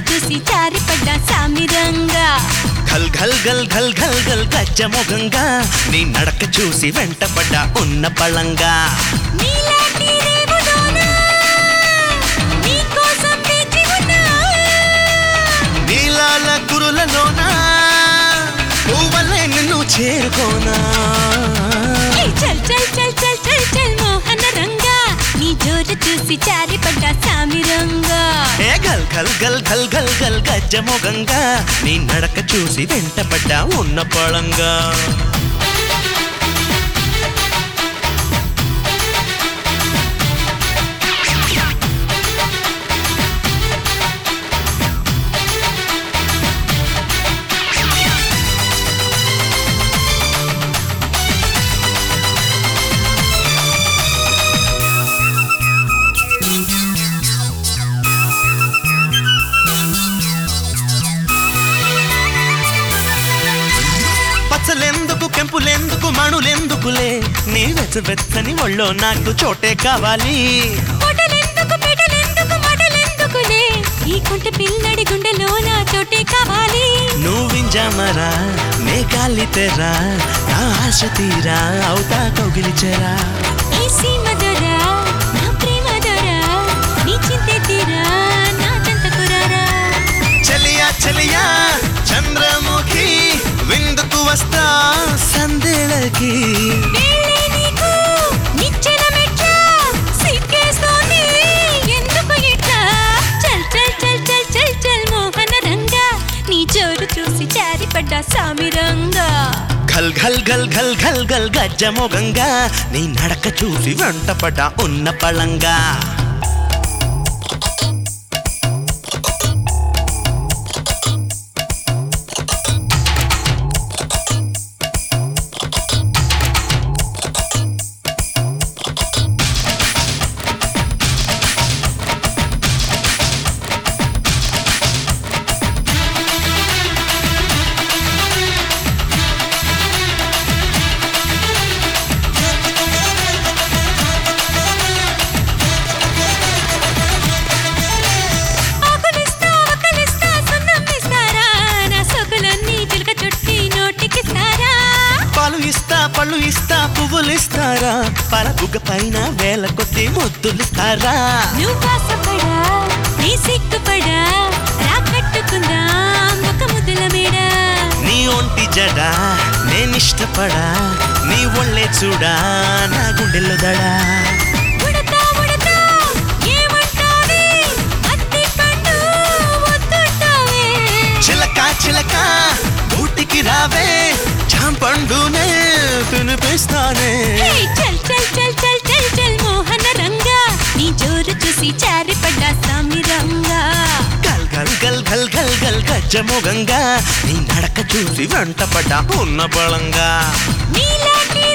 చూసి జారిపడ్డా సామిరంగా ఘల్ ఘల్ గల్ ఘల్ ఘల్ గల్ గజ్జమొగంగా నీ నడక చూసి వెంటపడ్డా ఉన్న పళంగా నీలాంటి రేవులోనా నీకోసం వేచి ఉన్నా నీలాల గురులలోనా పువ్వలే నిన్ను చేరుకోనా చల్ చల్ చల్ చల్ చల్ చల్ మోహన రంగా నీ జోరు చూసి జారిపడ్డా సామిరంగా ఏ గల్ గల్ గల్ గల్ గల్ గల్ గజ్జమొగంగా నీ నడక చూసి వెంటపడ్డా ఉన్న పళంగా పచ్చలెందుకు కెంపులెందుకు మణులెందుకులే నీ వెచ్చని ఒళ్ళో నాకు చోటే కావాలి పొటలెందుకు పెటలెందుకు మటలెందుకులే ఈ కుంట పిల్లడి గుండెలో నా చోటే కావాలి నువ్వింజామరా నే కాలితేరా నా ఆశ తీరా అవుతా కౌగిలిచెరా ఈ సీమ దొరా నా ప్రేమ దొరా నీ చింతే తీరా నా చెంతకురారా చలియా చలియా చంద్రముఖి విందుకు వస్తా సందేళకి వేళే నీకు నిచ్చెన మెట్ట సిక్కేస్తోంది ఎందుకు ఇట్లా చల్ చల్ చల్ చల్ చల్ చల్ మోహన రంగా నీ జోరు చూసి జారిపడ్డా సామిరంగా ఘల్ ఘల్ గల్ ఘల్ ఘల్ గల్ గజ్జమొగంగా నీ నడక చూసి వెంటపడ్డా ఉన్న పళంగా పళ్ళు ఇస్తా పువ్వులు ఇస్తారా పలబుగ్గ పైన వేల కొద్ది ముద్దులిస్తారా నువ్వాసపడా నీ సిగ్గుపడా రా కట్టుకుందాం ఒక ముద్దుల మేడ నీ ఒంటి జడ నేనిష్టపడా నీ ఒళ్ళే చూడా నా గుండెల్లో దడా ఉడతా ఉడతా ఏమంటావే అత్తి పండు వద్దంటావే చిలక చిలక ఊటికి రావే చాంపండునే వినిపిస్తానే చల్ చల్ చల్ చల్ చల్ చల్ మోహన రంగా నీ జోరు చూసి జారిపడ్డా సామిరంగా గల్ గల్ గల్ గల్ గల్ గల్ గజ్జమొగంగా నీ నడక చూసి వెంటపడ్డా ఉన్న బలంగా నీలాంటి